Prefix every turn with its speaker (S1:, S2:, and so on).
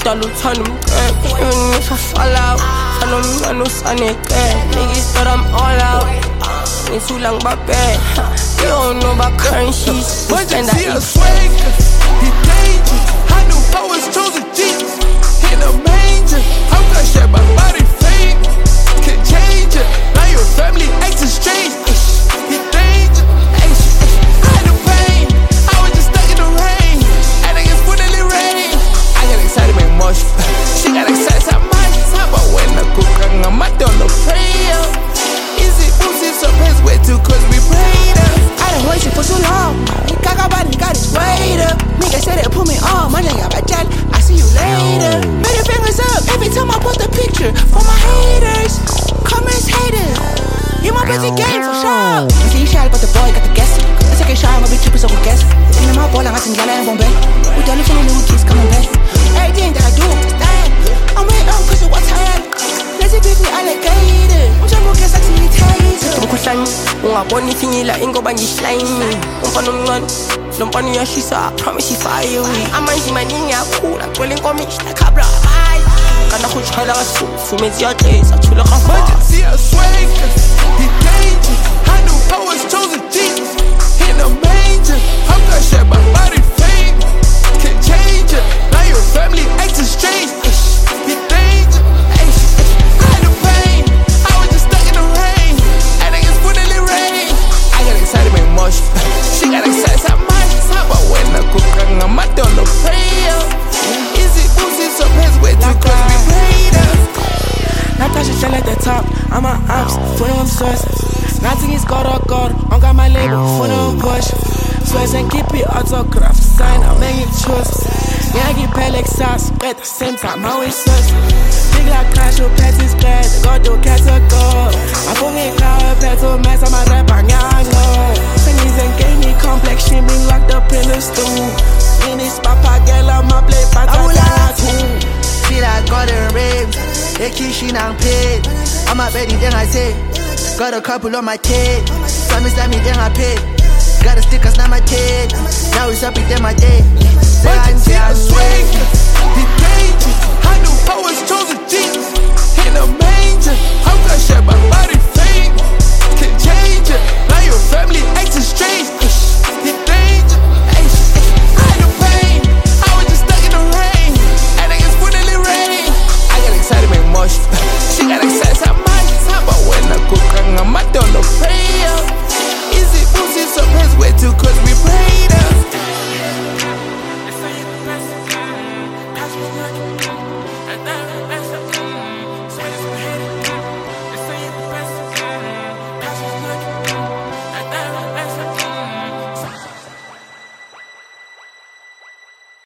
S1: udala uthanda umqeqe even if I fall out fana umncane usaneqe niggas thought I'm all out ngithula ngibabheke you don't know about currencies
S2: and I eat swag he dangerous I knew I was chosen Jesus in a manger I'm gonna share my body fame can change it now your family acting strange he dangerous I had the pain I was just stuck in the rain and I guess when it rain I got excited make motion she got excited at my time but when I cook I'm out on the prayer easy boozy some hands way too cause we prayed up
S3: I done waited for so long he got his weight up nigga said it put me on my nigga got that I see you later middle fingers up every time I post a picture for my haters comments haters you my busy game for sure you see shy but the boy got the guess I take a shot my bitch so guess in my ball I'm asking y'all in Bombay we don't listen to new kids coming back everything that I do stand I'm waiting on cause you what time let's be alligator I'm trying to get sexy taser
S1: umkhuhlane ungabona ifinyila ingoba ngihlime umfana omncane lo mfana uyashisa I promise you fire amanje maningi akhula gcwele inkomishi nakhabla hayi kana khutshela kasufu mezi yatlesa thula
S2: manje siyasweka he dangerous I knew I was chosen Jesus in a manger I'm gonna share my body fame can change it now your family acting strange he dangerous I had the pain I was just stuck in the rain and I guess when it rain I got excited make motion she got excited at my time but when I cook I'm out on the prayer easy boozy some hands way too close we prayed up
S3: Natasha shell at the top I'm a ops for them source nothing is God or God I got my label for them push swears and keep it autograph sign I'm making choices yeah I get Pelex sauce at the same time I always search big like crash or petty's glad go do category I forget how a petal mess I'm a rap on Pennies and gaming complexion being locked up in the stool in this papa girl I'm a play patata
S4: feel like golden ribs they kissing and paid I'm a betting then I say got a couple on my tape some is that me then I pay got a stickers now my tape now it's up in my day say I'm swear